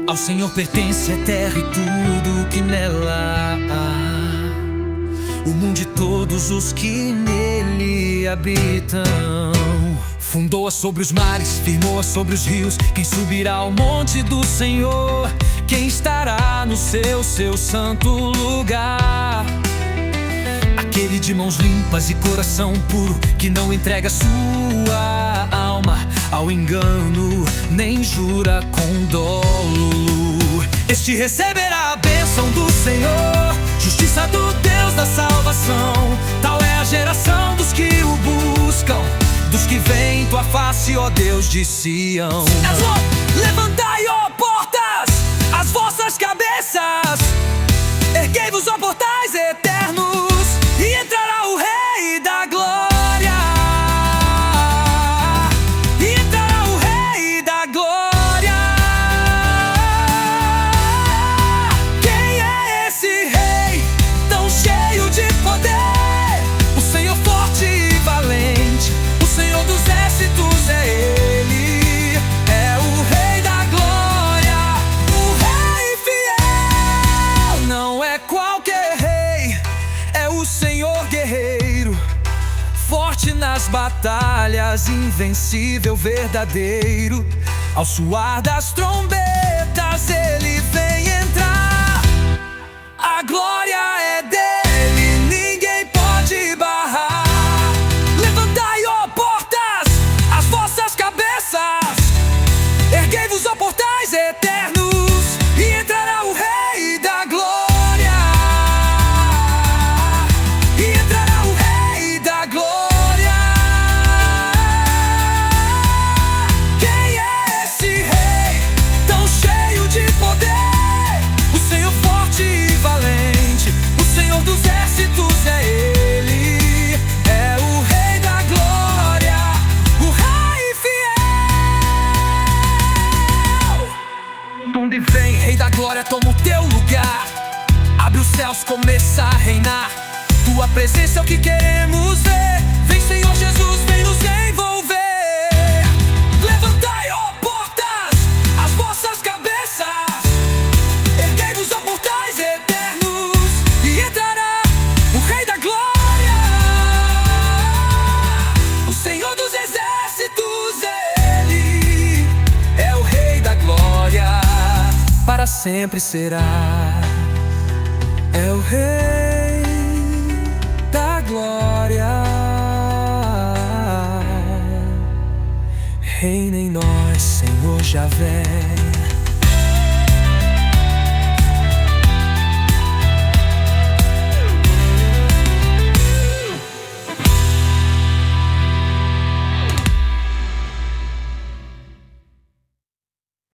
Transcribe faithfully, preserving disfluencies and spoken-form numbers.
Ao Senhor pertence a terra e tudo que nela há, o mundo e todos os que nele habitam. Fundou-a sobre os mares, firmou-a sobre os rios. Quem subirá ao monte do Senhor? Quem estará no seu, seu santo lugar? Aquele de mãos limpas e coração puro, que não entrega sua alma ao engano, nem jura com dolo. Este receberá a bênção do Senhor, justiça do Deus da salvação. Tal é a geração dos que o buscam, dos que veem tua face, ó Deus de Sião. Levantai, ó portas, as vossas cabeças, erguei-vos, ó portais eternos, e entrará o Rei da Glória. E entrará o Rei da Glória. Quem é esse Rei tão cheio de poder? O Senhor forte e valente, o Senhor dos exércitos é Ele. É o Rei da Glória, o Rei fiel. Não é qualquer rei, é o Senhor guerreiro, forte nas batalhas, invencível, verdadeiro. Ao soar das trombetas Ele vem entrar. A glória é dele, ninguém pode barrar. Levantai, ó portas, as vossas cabeças, erguei-vos, ó portais eternos, e entrará o Rei da Glória. E entrará o Rei da Glória. Quem é esse Rei tão cheio de poder? O Senhor forte e valente, o Senhor dos exércitos é Ele. É o Rei da Glória, o Rei fiel. Onde vem, Rei da Glória, toma o teu lugar. Abre os céus, começa a reinar. Tua presença é o que queremos ver. Vem, Senhor Jesus, vem nos envolver. Levantai, ó portas, as vossas cabeças, erguei-vos, ó portais eternos, e entrará o Rei da Glória. O Senhor dos exércitos é Ele. É o Rei da Glória, para sempre será. É o Rei da Glória. Reina em nós, Senhor Javé.